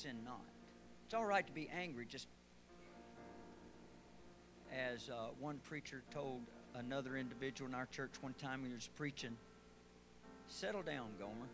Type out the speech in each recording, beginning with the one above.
sin not. It's all right to be angry, just as one preacher told another individual in our church one time when he was preaching, settle down, Gomer.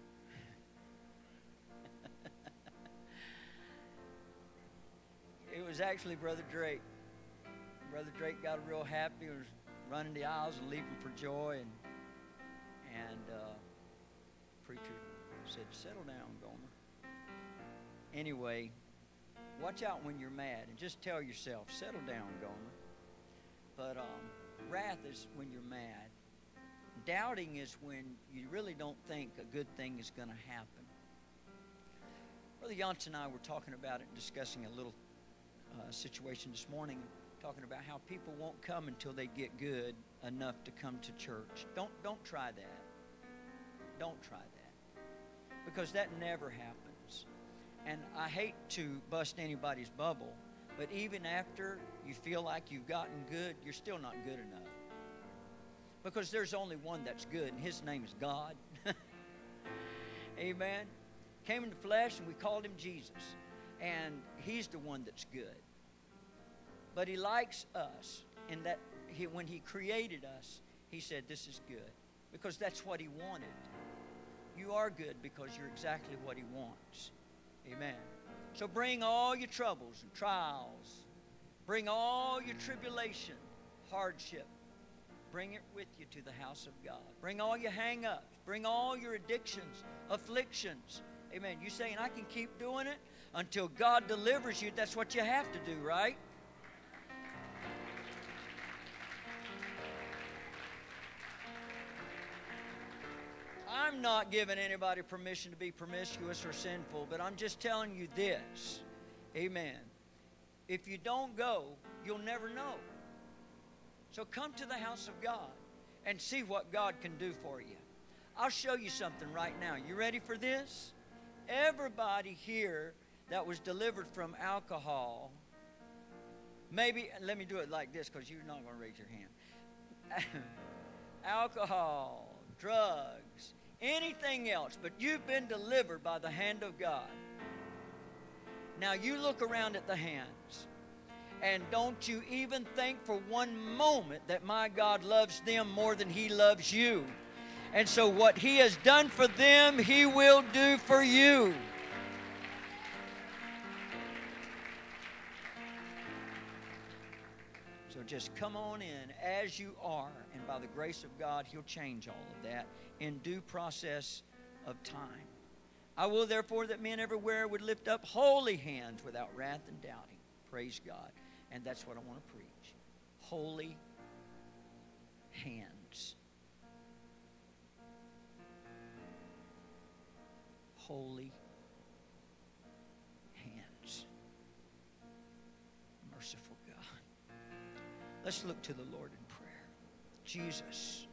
It was actually Brother Drake. Brother Drake got real happy. He was running the aisles and leaping for joy. And preacher said, settle down, Gomer. Anyway, watch out when you're mad. And just tell yourself, settle down, Gomer. But wrath is when you're mad. Doubting is when you really don't think a good thing is going to happen. Brother Yance and I were talking about it, discussing a little situation this morning, talking about how people won't come until they get good enough to come to church. Don't try that. Don't try that. Because that never happens. And I hate to bust anybody's bubble, but even after you feel like you've gotten good, you're still not good enough. Because there's only one that's good, and His name is God. Amen. Came in the flesh, and we called Him Jesus. And He's the one that's good. But He likes us in that when He created us, He said this is good. Because that's what He wanted. You are good because you're exactly what He wants. Amen. So bring all your troubles and trials. Bring all your tribulation, hardship. Bring it with you to the house of God. Bring all your hang-ups. Bring all your addictions, afflictions. Amen. You saying, I can keep doing it until God delivers you. That's what you have to do, right? I'm not giving anybody permission to be promiscuous or sinful, but I'm just telling you this. Amen. If you don't go, you'll never know. So come to the house of God and see what God can do for you. I'll show you something right now. You ready for this? Everybody here that was delivered from alcohol, maybe, let me do it like this because you're not going to raise your hand. Alcohol, drugs, anything else, but you've been delivered by the hand of God. Now you look around at the hands, and don't you even think for one moment that my God loves them more than He loves you. And so what He has done for them, He will do for you. So just come on in as you are, and by the grace of God, He'll change all of that in due process of time. I will therefore that men everywhere would lift up holy hands without wrath and doubting. Praise God. And that's what I want to preach. Holy hands. Holy hands. Merciful God. Let's look to the Lord in prayer. Jesus,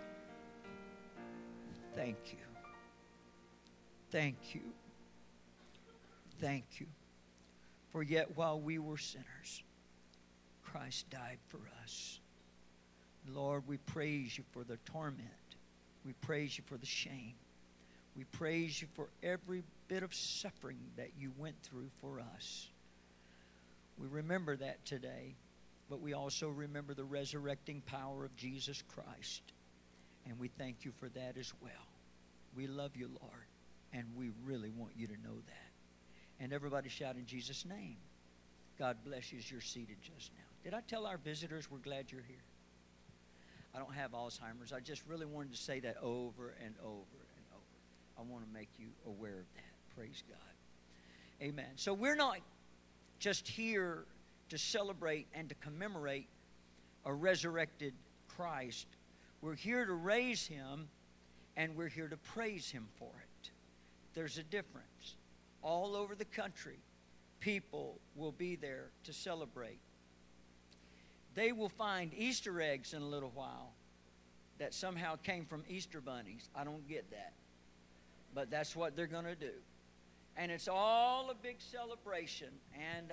thank you. Thank you. Thank you. For yet while we were sinners, Christ died for us. Lord, we praise you for the torment. We praise you for the shame. We praise you for every bit of suffering that you went through for us. We remember that today, but we also remember the resurrecting power of Jesus Christ. And we thank you for that as well. We love you, Lord, and we really want you to know that. And everybody shout in Jesus' name. God bless you as you're seated just now. Did I tell our visitors we're glad you're here? I don't have Alzheimer's. I just really wanted to say that over and over and over. I want to make you aware of that. Praise God. Amen. So we're not just here to celebrate and to commemorate a resurrected Christ. We're here to raise Him, and we're here to praise Him for it. There's a difference. All over the country, people will be there to celebrate. They will find Easter eggs in a little while that somehow came from Easter bunnies. I don't get that. But that's what they're going to do. And it's all a big celebration. And,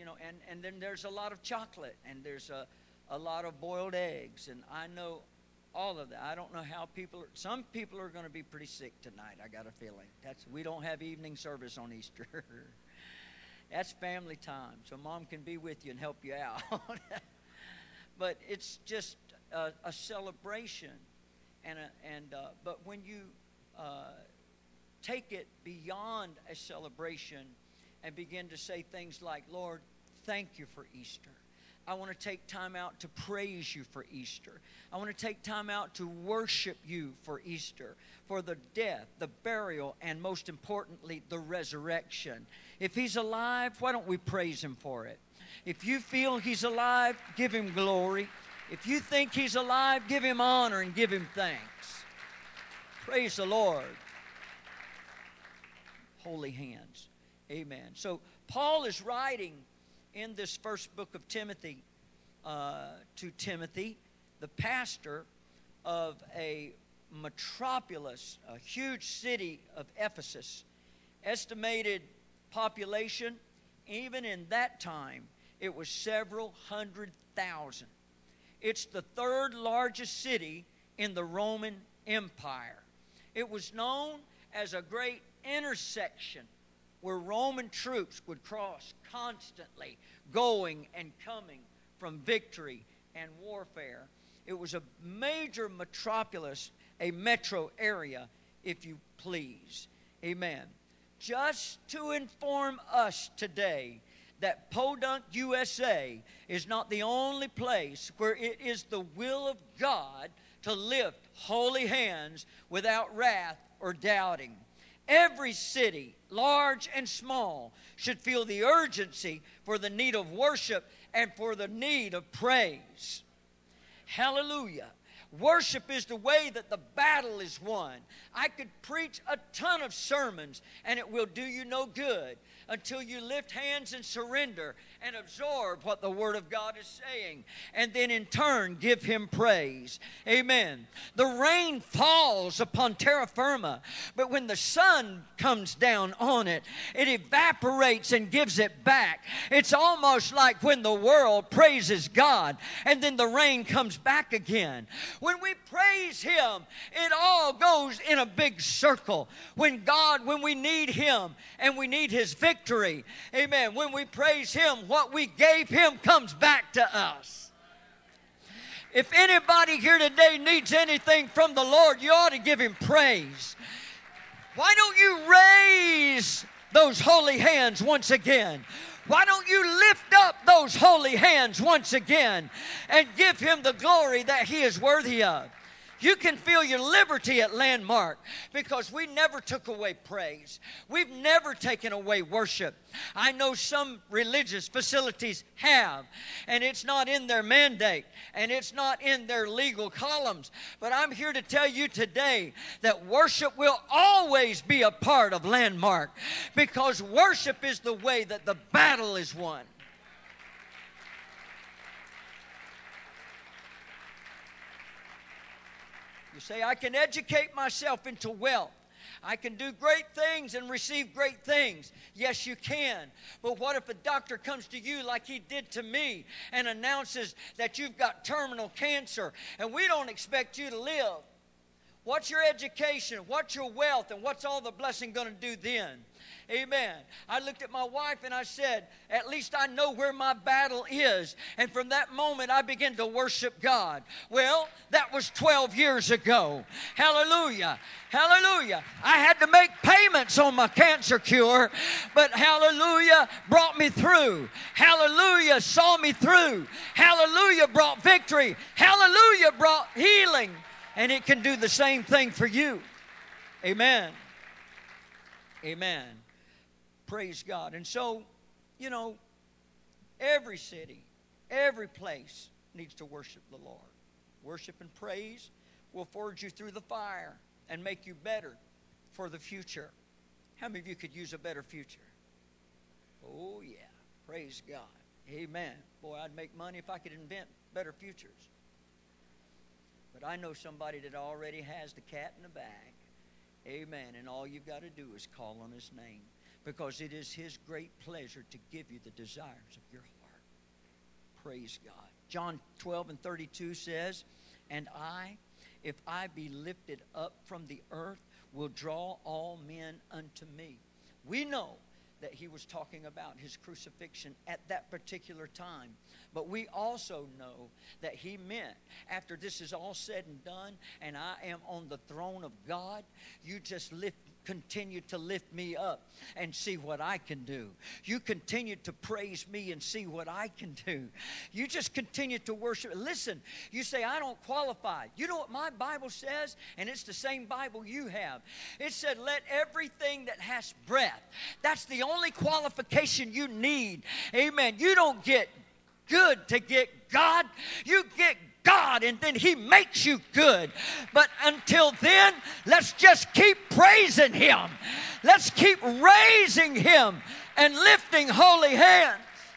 and then there's a lot of chocolate. And there's a lot of boiled eggs. And I know All of that. I don't know how some people are going to be pretty sick tonight, I got a feeling. We don't have evening service on Easter. That's family time, so Mom can be with you and help you out. But it's just a celebration. But when you take it beyond a celebration and begin to say things like, Lord, thank you for Easter. I want to take time out to praise you for Easter. I want to take time out to worship you for Easter, for the death, the burial, and most importantly, the resurrection. If He's alive, why don't we praise Him for it? If you feel He's alive, give Him glory. If you think He's alive, give Him honor and give Him thanks. Praise the Lord. Holy hands. Amen. So Paul is writing in this first book of Timothy to Timothy, the pastor of a metropolis, a huge city of Ephesus. Estimated population, even in that time, it was several 100,000. It's the third largest city in the Roman Empire. It was known as a great intersection where Roman troops would cross constantly, going and coming from victory and warfare. It was a major metropolis, a metro area, if you please. Amen. Just to inform us today that Podunk, USA is not the only place where it is the will of God to lift holy hands without wrath or doubting. Every city, large and small, should feel the urgency for the need of worship and for the need of praise. Hallelujah. Worship is the way that the battle is won. I could preach a ton of sermons and it will do you no good until you lift hands and surrender and absorb what the Word of God is saying, and then in turn give Him praise. Amen. The rain falls upon terra firma, but when the sun comes down on it, it evaporates and gives it back. It's almost like when the world praises God and then the rain comes back again. When we praise Him, it all goes in a big circle. When we need Him and we need His victory, amen, when we praise Him, what we gave Him comes back to us. If anybody here today needs anything from the Lord, you ought to give Him praise. Why don't you raise those holy hands once again? Why don't you lift up those holy hands once again and give Him the glory that He is worthy of? You can feel your liberty at Landmark because we never took away praise. We've never taken away worship. I know some religious facilities have, and it's not in their mandate, and it's not in their legal columns. But I'm here to tell you today that worship will always be a part of Landmark because worship is the way that the battle is won. You say, I can educate myself into wealth. I can do great things and receive great things. Yes, you can. But what if a doctor comes to you like he did to me and announces that you've got terminal cancer and we don't expect you to live? What's your education? What's your wealth? And what's all the blessing going to do then? Amen. I looked at my wife and I said, at least I know where my battle is. And from that moment, I began to worship God. Well, that was 12 years ago. Hallelujah. Hallelujah. I had to make payments on my cancer cure, but hallelujah brought me through. Hallelujah saw me through. Hallelujah brought victory. Hallelujah brought healing. And it can do the same thing for you. Amen. Amen. Praise God. And so, every city, every place needs to worship the Lord. Worship and praise will forge you through the fire and make you better for the future. How many of you could use a better future? Oh, yeah. Praise God. Amen. Boy, I'd make money if I could invent better futures. But I know somebody that already has the cat in the bag. Amen. And all you've got to do is call on His name, because it is His great pleasure to give you the desires of your heart. Praise God. John 12:32 says, and I if I be lifted up from the earth, will draw all men unto me. We know that he was talking about his crucifixion at that particular time. But we also know that he meant, after this is all said and done, and I am on the throne of God, you just continue to lift me up and see what I can do. You continue to praise me and see what I can do. You just continue to worship. Listen, you say, I don't qualify. You know what my Bible says? And it's the same Bible you have. It said, let everything that has breath. That's the only qualification you need. Amen. You don't get good to get God. You get God, and then he makes you good. But until then, let's just keep praising him. Let's keep raising him and lifting holy hands.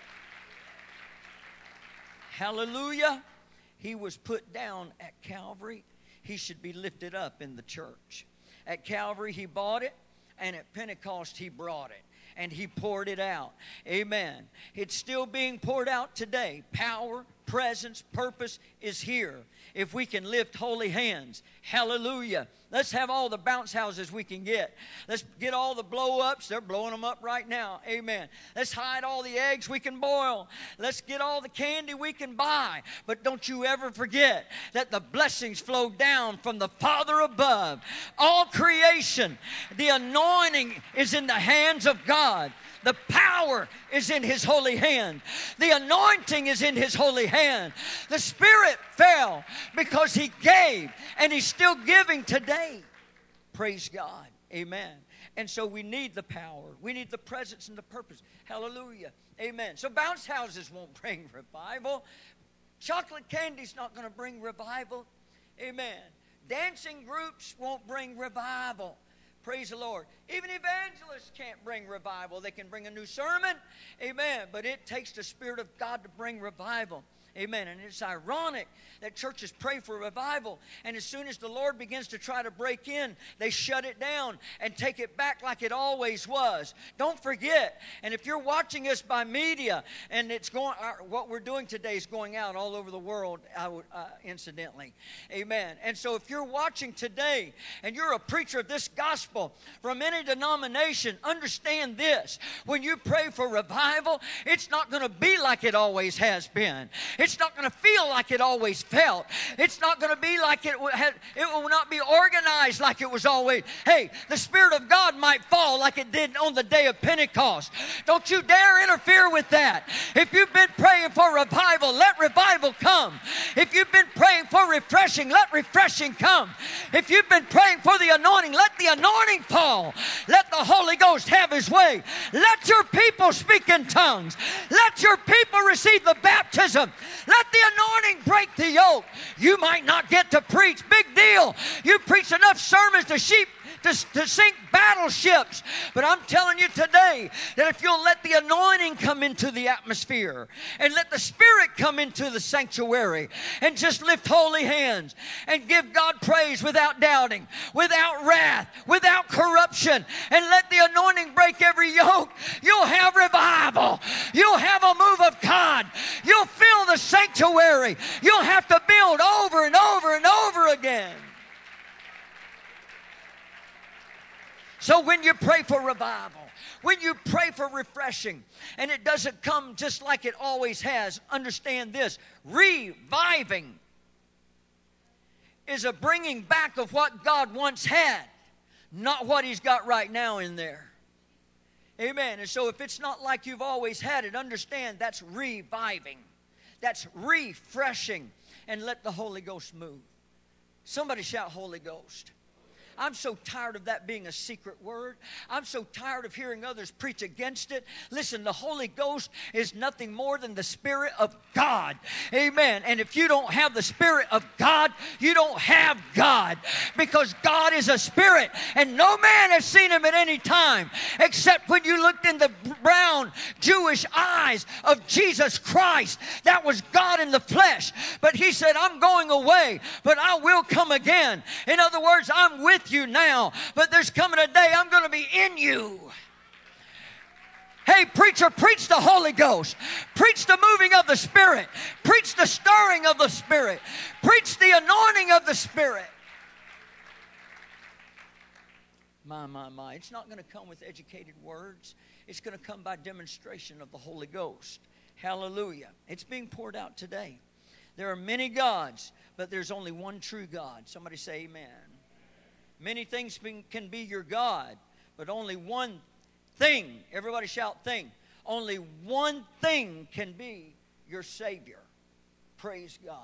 Hallelujah. He was put down at Calvary. He should be lifted up in the church. At Calvary, he bought it, and at Pentecost, he brought it. And he poured it out. Amen. It's still being poured out today. Power, presence, purpose is here. If we can lift holy hands. Hallelujah. Let's have all the bounce houses we can get. Let's get all the blow-ups. They're blowing them up right now. Amen. Let's hide all the eggs we can boil. Let's get all the candy we can buy. But don't you ever forget that the blessings flow down from the Father above. All creation, the anointing is in the hands of God. The power is in his holy hand. The anointing is in his holy hand. The Spirit fell because he gave, and he's still giving today. Praise God. Amen. And so we need the power. We need the presence and the purpose. Hallelujah. Amen. So bounce houses won't bring revival. Chocolate candy's not going to bring revival. Amen. Dancing groups won't bring revival. Praise the Lord. Even evangelists can't bring revival. They can bring a new sermon. Amen. But it takes the Spirit of God to bring revival. Amen. And it's ironic that churches pray for revival, and as soon as the Lord begins to try to break in, they shut it down and take it back like it always was. Don't forget, and if you're watching us by media, and it's going, what we're doing today is going out all over the world, incidentally. Amen. And so if you're watching today, and you're a preacher of this gospel from any denomination, understand this. When you pray for revival, it's not going to be like it always has been. It's not going to feel like it always felt. It's not going to be like it will not be organized like it was always. Hey, the Spirit of God might fall like it did on the day of Pentecost. Don't you dare interfere with that. If you've been praying for revival, let revival come. If you've been praying for refreshing, let refreshing come. If you've been praying for the anointing, let the anointing fall. Let the Holy Ghost have his way. Let your people speak in tongues. Let your people receive the baptism. Let the anointing break the yoke. You might not get to preach. Big deal. You preach enough sermons to sink battleships. But I'm telling you today that if you'll let the anointing come into the atmosphere and let the Spirit come into the sanctuary and just lift holy hands and give God praise without doubting, without wrath, without corruption, and let the anointing break every yoke, you'll have revival. You'll have a move of God. You'll fill the sanctuary. You'll have to build over and over and over again. So when you pray for revival, when you pray for refreshing, and it doesn't come just like it always has, understand this. Reviving is a bringing back of what God once had, not what he's got right now in there. Amen. And so if it's not like you've always had it, understand that's reviving. That's refreshing. And let the Holy Ghost move. Somebody shout Holy Ghost. I'm so tired of that being a secret word. I'm so tired of hearing others preach against it. Listen, the Holy Ghost is nothing more than the Spirit of God. Amen. And if you don't have the Spirit of God, you don't have God. Because God is a spirit, and no man has seen him at any time, except when you looked in the brown Jewish eyes of Jesus Christ. That was God in the flesh. But he said, I'm going away, but I will come again. In other words, I'm with you now, but there's coming a day I'm going to be in you. Hey, preacher, preach the Holy Ghost. Preach the moving of the Spirit. Preach the stirring of the Spirit. Preach the anointing of the Spirit. My. It's not going to come with educated words. It's going to come by demonstration of the Holy Ghost. Hallelujah. It's being poured out today. There are many gods, but there's only one true God. Somebody say amen. Many things can be your God, but only one thing. Everybody shout thing. Only one thing can be your Savior. Praise God.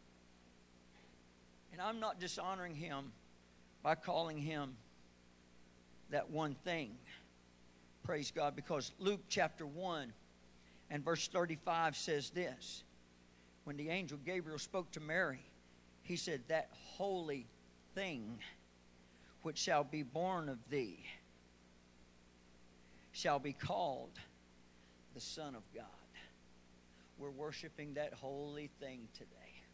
And I'm not dishonoring Him by calling Him that one thing. Praise God. Because Luke chapter 1 and verse 35 says this. When the angel Gabriel spoke to Mary, he said, that holy thing which shall be born of thee shall be called the Son of God. We're worshiping that holy thing today.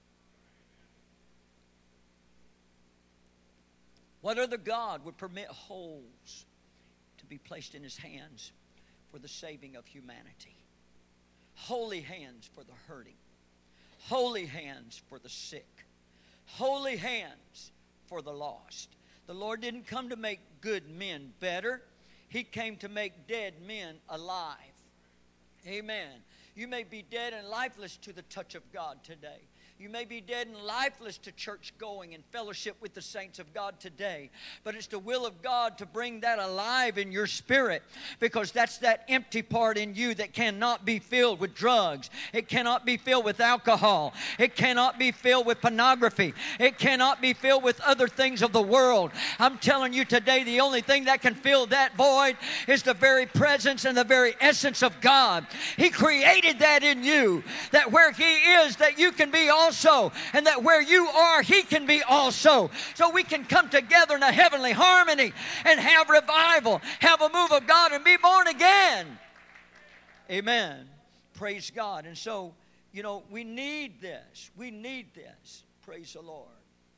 What other God would permit holes to be placed in His hands for the saving of humanity? Holy hands for the hurting. Holy hands for the sick. Holy hands for the lost. The Lord didn't come to make good men better. He came to make dead men alive. Amen. You may be dead and lifeless to the touch of God today. You may be dead and lifeless to church going and fellowship with the saints of God today. But it's the will of God to bring that alive in your spirit, because that's that empty part in you that cannot be filled with drugs. It cannot be filled with alcohol. It cannot be filled with pornography. It cannot be filled with other things of the world. I'm telling you today, the only thing that can fill that void is the very presence and the very essence of God. He created that in you, that where He is, that you can be also, and that where you are, He can be also. So we can come together in a heavenly harmony and have revival, have a move of God, and be born again. Amen. Praise God. And so, we need this. We need this. Praise the Lord.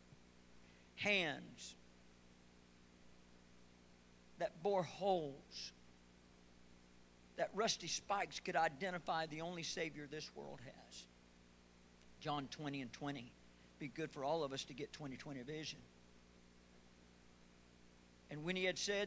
Hands that bore holes, that rusty spikes could identify the only Savior this world has. John 20 and 20. Be good for all of us to get 20/20 vision. And when He had said,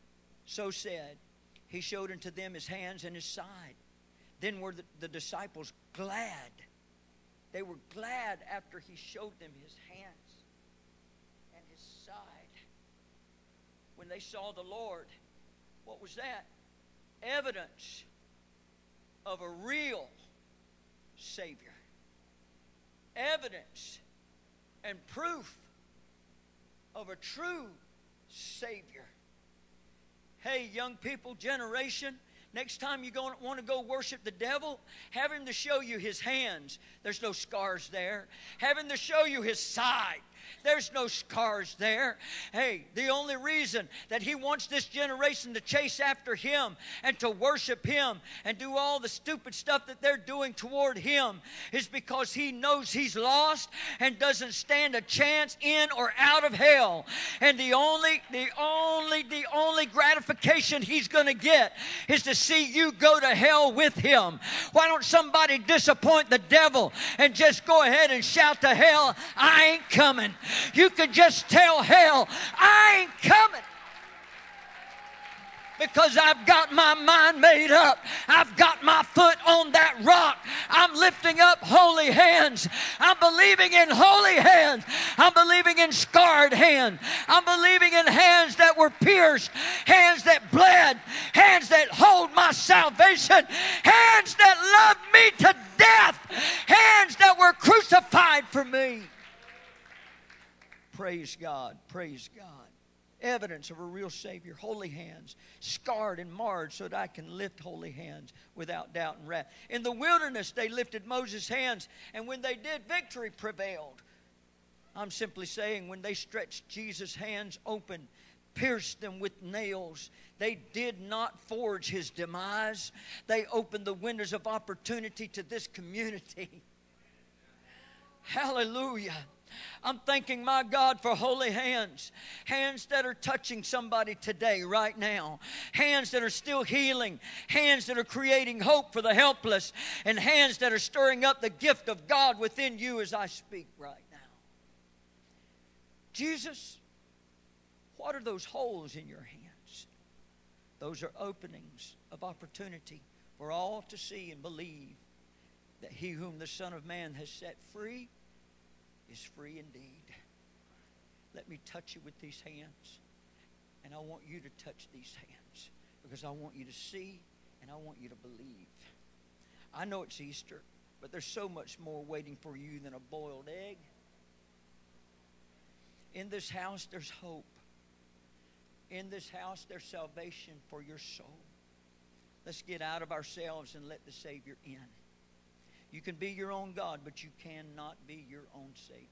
He showed unto them His hands and His side. Then were the disciples glad. They were glad after He showed them His hands and His side. When they saw the Lord, what was that? Evidence of a real Savior. Evidence and proof of a true Savior. Hey, young people, generation, next time you want to go worship the devil, have him to show you his hands. There's no scars there. Have him to show you his side. There's no scars there. Hey, the only reason that he wants this generation to chase after him and to worship him and do all the stupid stuff that they're doing toward him is because he knows he's lost and doesn't stand a chance in or out of hell. And the only gratification he's going to get is to see you go to hell with him. Why don't somebody disappoint the devil and just go ahead and shout to hell, I ain't coming. You could just tell hell, I ain't coming. Because I've got my mind made up. I've got my foot on that rock. I'm lifting up holy hands. I'm believing in holy hands. I'm believing in scarred hands. I'm believing in hands that were pierced, hands that bled, hands that hold my salvation, hands that loved me to death, hands that were crucified for me. Praise God. Praise God. Evidence of a real Savior. Holy hands, scarred and marred so that I can lift holy hands without doubt and wrath. In the wilderness, they lifted Moses' hands, and when they did, victory prevailed. I'm simply saying, when they stretched Jesus' hands open, pierced them with nails, they did not forge his demise. They opened the windows of opportunity to this community. Hallelujah. I'm thanking my God for holy hands. Hands that are touching somebody today, right now. Hands that are still healing. Hands that are creating hope for the helpless. And hands that are stirring up the gift of God within you as I speak right now. Jesus, What are those holes in your hands? Those are openings of opportunity for all to see and believe that he whom the Son of Man has set free is free indeed. Let me touch you with these hands. And I want you to touch these hands, because I want you to see and I want you to believe. I know it's Easter, but there's so much more waiting for you than a boiled egg. In this house, there's hope. In this house, there's salvation for your soul. Let's get out of ourselves and let the Savior in. You can be your own God, but you cannot be your own Savior.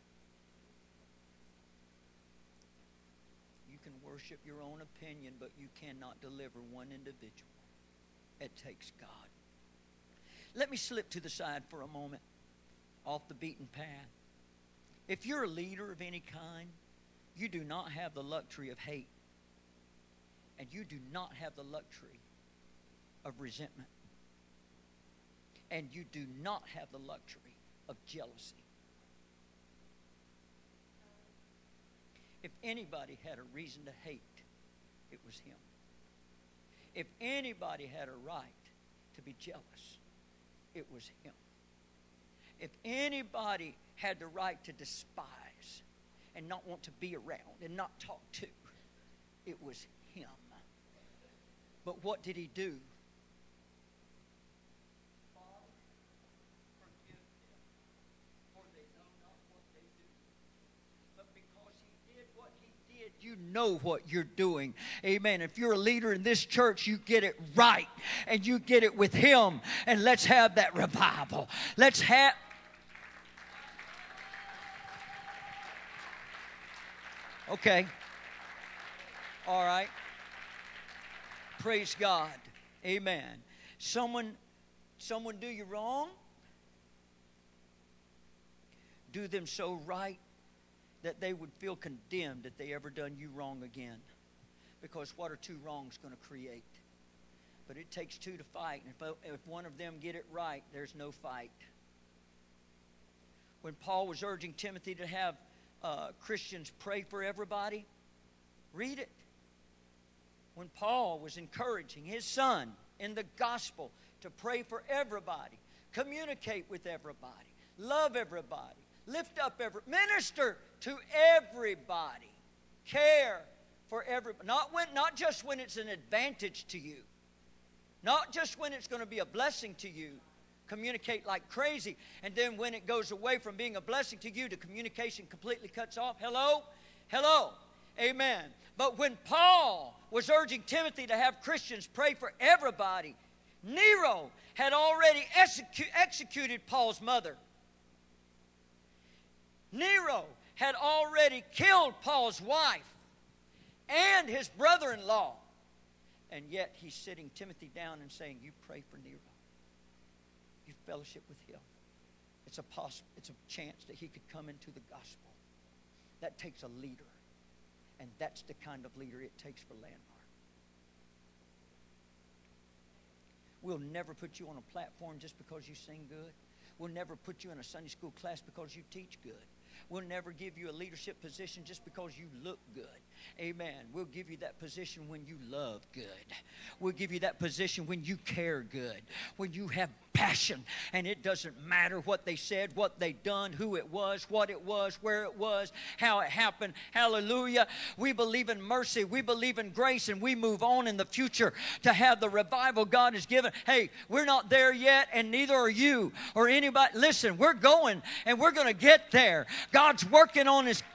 You can worship your own opinion, but you cannot deliver one individual. It takes God. Let me slip to the side for a moment, off the beaten path. If you're a leader of any kind, you do not have the luxury of hate. And you do not have the luxury of resentment. And you do not have the luxury of jealousy. If anybody had a reason to hate, it was him. If anybody had a right to be jealous, it was him. If anybody had the right to despise and not want to be around and not talk to, it was him. But what did he do? Father, forgive them, for they know not what they do. But because he did what he did, you know what you're doing. Amen. If you're a leader in this church, you get it right. And you get it with him. And let's have that revival. Let's have... Okay. All right. Praise God. Amen. Someone do you wrong. Do them so right that they would feel condemned that they ever done you wrong again. Because what are two wrongs going to create? But it takes two to fight. And if one of them get it right, there's no fight. When Paul was urging Timothy to have Christians pray for everybody, read it. When Paul was encouraging his son in the gospel to pray for everybody, communicate with everybody, love everybody, lift up minister to everybody, care for everybody. Not just when it's an advantage to you, not just when it's going to be a blessing to you. Communicate like crazy, and then when it goes away from being a blessing to you, the communication completely cuts off. Hello? Hello? Amen. But when Paul was urging Timothy to have Christians pray for everybody, Nero had already executed Paul's mother. Nero had already killed Paul's wife and his brother-in-law. And yet he's sitting Timothy down and saying, you pray for Nero. You fellowship with him. It's a chance that he could come into the gospel. That takes a leader. And that's the kind of leader it takes for Landmark. We'll never put you on a platform just because you sing good. We'll never put you in a Sunday school class because you teach good. We'll never give you a leadership position just because you look good. Amen. We'll give you that position when you love good. We'll give you that position when you care good. When you have passion. And it doesn't matter what they said, what they done, who it was, what it was, where it was, how it happened. Hallelujah. We believe in mercy. We believe in grace. And we move on in the future to have the revival God has given. Hey, we're not there yet, and neither are you or anybody. Listen, we're going, and we're going to get there. God's working on His.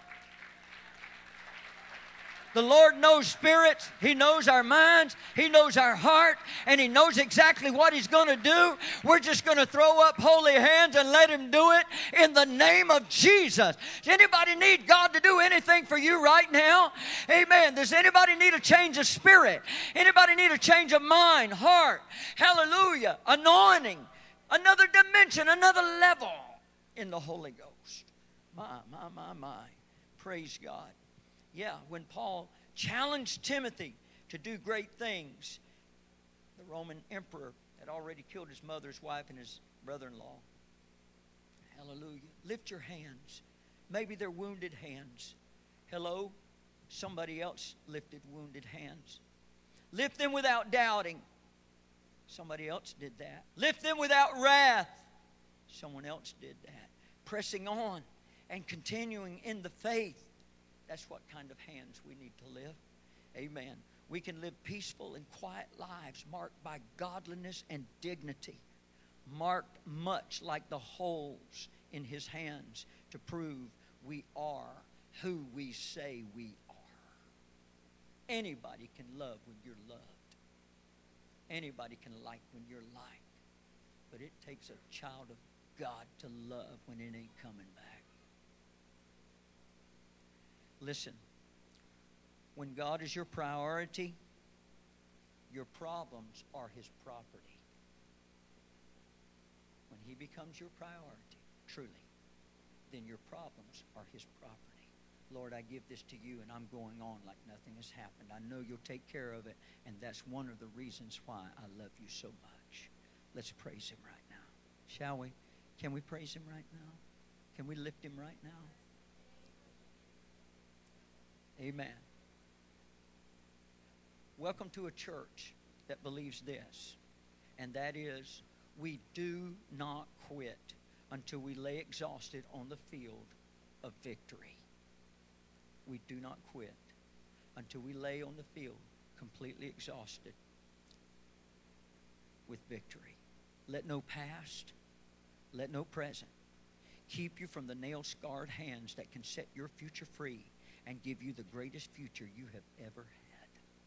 The Lord knows spirits. He knows our minds. He knows our heart. And He knows exactly what He's going to do. We're just going to throw up holy hands and let Him do it in the name of Jesus. Does anybody need God to do anything for you right now? Amen. Does anybody need a change of spirit? Anybody need a change of mind, heart? Hallelujah. Anointing. Another dimension, another level in the Holy Ghost. My. Praise God. Yeah, when Paul challenged Timothy to do great things, the Roman emperor had already killed his mother's wife and his brother-in-law. Hallelujah. Lift your hands. Maybe they're wounded hands. Hello? Somebody else lifted wounded hands. Lift them without doubting. Somebody else did that. Lift them without wrath. Someone else did that. Pressing on and continuing in the faith. That's what kind of hands we need to live. Amen. We can live peaceful and quiet lives marked by godliness and dignity. Marked much like the holes in His hands to prove we are who we say we are. Anybody can love when you're loved. Anybody can like when you're liked. But it takes a child of God to love when it ain't coming back. Listen, when God is your priority, your problems are His property. When He becomes your priority, truly, then your problems are His property. Lord, I give this to you, and I'm going on like nothing has happened. I know you'll take care of it, and that's one of the reasons why I love you so much. Let's praise Him right now. Shall we? Can we praise Him right now? Can we lift Him right now? Amen. Welcome to a church that believes this, and that is, we do not quit until we lay exhausted on the field of victory. We do not quit until we lay on the field completely exhausted with victory. Let no past, let no present keep you from the nail-scarred hands that can set your future free and give you the greatest future you have ever had.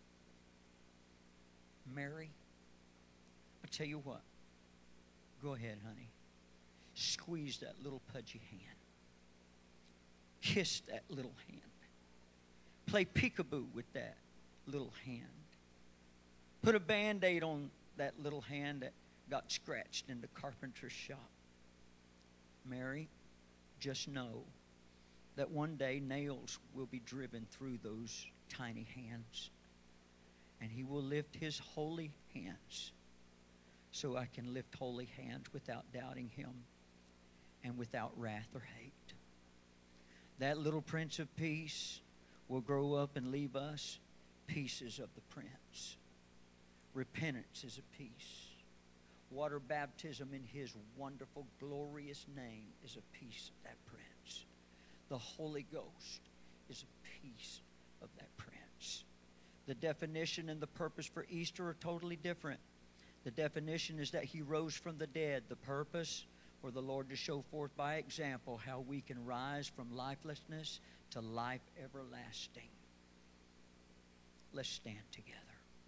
Mary, I tell you what, go ahead, honey. Squeeze that little pudgy hand. Kiss that little hand. Play peekaboo with that little hand. Put a Band-Aid on that little hand that got scratched in the carpenter's shop. Mary, just know that one day nails will be driven through those tiny hands. And He will lift His holy hands so I can lift holy hands without doubting Him and without wrath or hate. That little Prince of Peace will grow up and leave us pieces of the Prince. Repentance is a piece. Water baptism in His wonderful, glorious name is a piece of that Prince. The Holy Ghost is a piece of that Prince. The definition and the purpose for Easter are totally different. The definition is that He rose from the dead. The purpose for the Lord to show forth by example how we can rise from lifelessness to life everlasting. Let's stand together.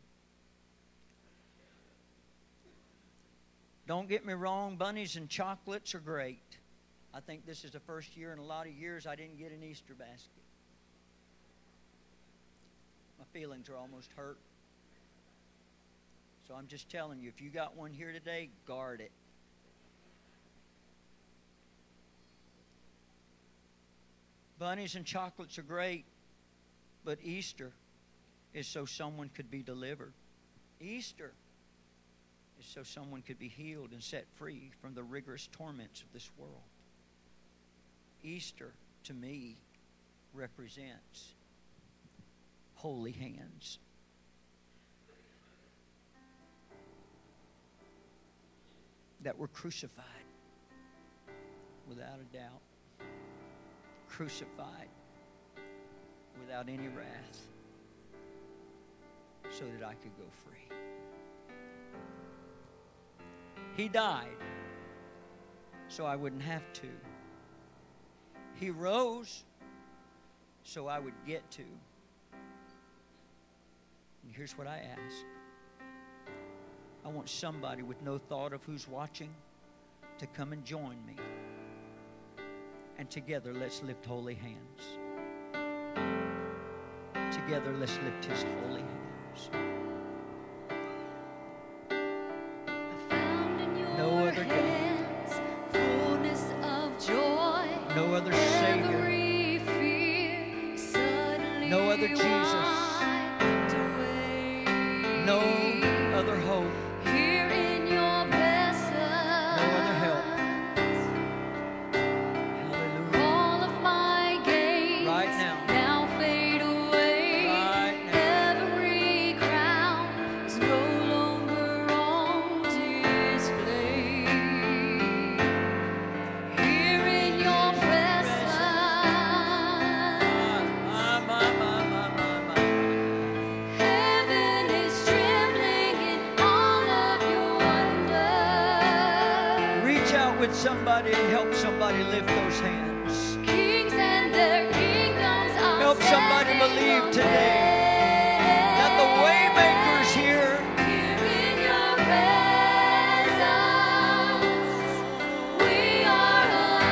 Don't get me wrong, bunnies and chocolates are great. I think this is the first year in a lot of years I didn't get an Easter basket. My feelings are almost hurt. So I'm just telling you, if you got one here today, guard it. Bunnies and chocolates are great, but Easter is so someone could be delivered. Easter is so someone could be healed and set free from the rigorous torments of this world. Easter, to me, represents holy hands. That were crucified, without a doubt. Crucified without any wrath, so that I could go free. He died so I wouldn't have to. He rose so I would get to. And here's what I ask. I want somebody with no thought of who's watching to come and join me. And together, let's lift holy hands. Together, let's lift His holy hands. I found in your No other God. hands fullness of joy. No other Savior. Every fear suddenly No other Jesus. wiped away. No other hope. Here in your presence. No other help. Hallelujah. All of my gaze Right now. now fade away. with somebody and help somebody lift those hands. Kings and their kingdoms are Help somebody standing believe on today that the Waymaker's here. Here in your presence, we are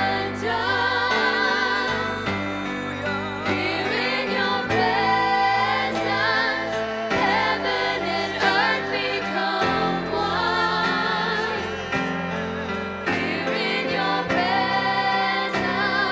undone. Here in your presence, heaven and earth become one. Here in your presence,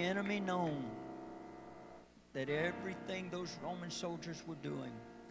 enemy known that everything those Roman soldiers were doing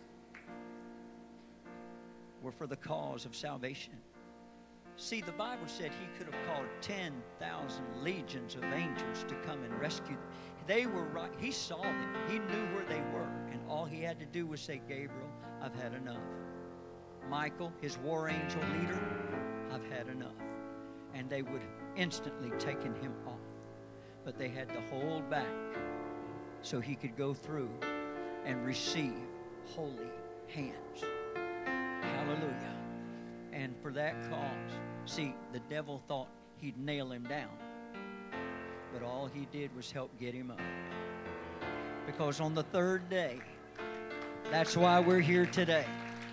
were for the cause of salvation. See, the Bible said he could have called 10,000 legions of angels to come and rescue them. They were right. He saw them. He knew where they were. And all he had to do was say, Gabriel, I've had enough. Michael, his war angel leader, I've had enough. And they would have instantly taken him off. But they had to hold back so he could go through and receive holy hands. Hallelujah. And for that cause, see, the devil thought he'd nail him down. But all he did was help get him up. Because on the third day, that's why we're here today.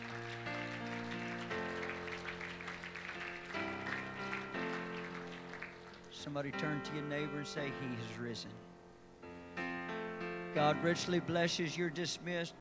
Somebody turn to your neighbor and say, he has risen. God richly blesses. You're dismissed.